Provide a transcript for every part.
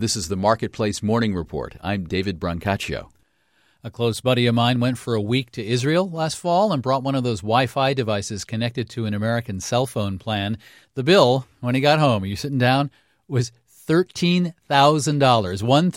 This is the Marketplace Morning Report. I'm David Brancaccio. A close buddy of mine went for a week to Israel last fall and brought one of those Wi-Fi devices connected to an American cell phone plan. The bill, when he got home, are you sitting down, was $13,000,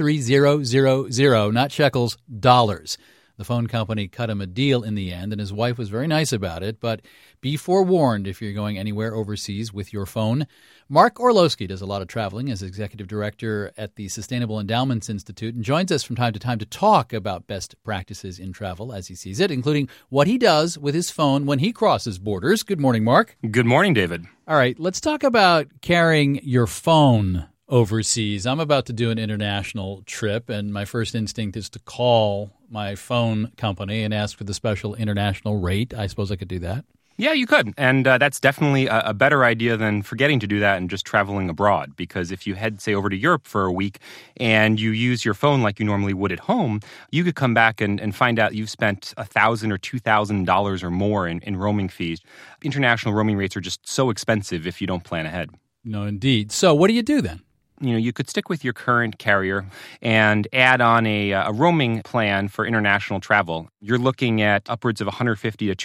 13000, not shekels, dollars. The phone company cut him a deal in the end, and his wife was very nice about it, but be forewarned if you're going anywhere overseas with your phone. Mark Orlowski does a lot of traveling as executive director at the Sustainable Endowments Institute and joins us from time to talk about best practices in travel as he sees it, including what he does with his phone when he crosses borders. Good morning, Mark. Good morning, David. All right, let's talk about carrying your phone overseas. I'm about to do an international trip, and my first instinct is to call my phone company and ask for the special international rate. I suppose I could do that. Yeah, you could. And that's definitely a better idea than forgetting to do that and just traveling abroad. Because if you head, say, over to Europe for a week and you use your phone like you normally would at home, you could come back and find out you've spent $1,000 or $2,000 or more in roaming fees. International roaming rates are just so expensive if you don't plan ahead. No, indeed. So what do you do then? You could stick with your current carrier and add on a roaming plan for international travel. You're looking at upwards of $150 to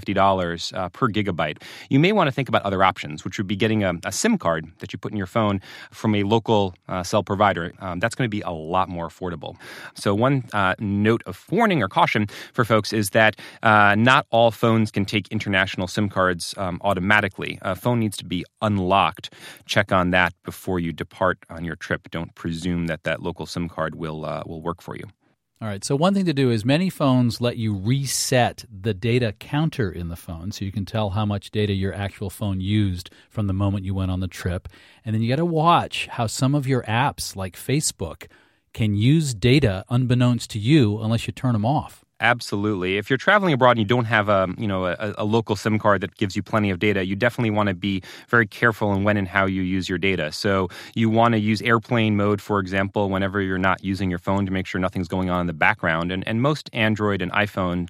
$250 per gigabyte. You may want to think about other options, which would be getting a SIM card that you put in your phone from a local cell provider. That's going to be a lot more affordable. So one note of warning or caution for folks is that not all phones can take international SIM cards automatically. A phone needs to be unlocked. Check on that before you depart on your trip. Don't presume that local SIM card will work for you. All right. So one thing to do is many phones let you reset the data counter in the phone so you can tell how much data your actual phone used from the moment you went on the trip. And then you got to watch how some of your apps like Facebook can use data unbeknownst to you unless you turn them off. Absolutely. If you're traveling abroad and you don't have a local SIM card that gives you plenty of data, you definitely want to be very careful in when and how you use your data. So you want to use airplane mode, for example, whenever you're not using your phone to make sure nothing's going on in the background. And most Android and iPhones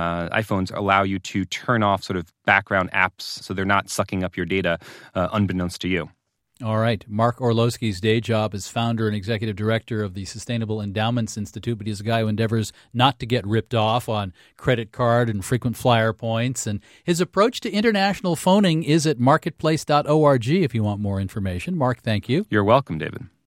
allow you to turn off sort of background apps so they're not sucking up your data unbeknownst to you. All right. Mark Orlowski's day job is founder and executive director of the Sustainable Endowments Institute, but he's a guy who endeavors not to get ripped off on credit card and frequent flyer points. And his approach to international phoning is at marketplace.org if you want more information. Mark, thank you. You're welcome, David.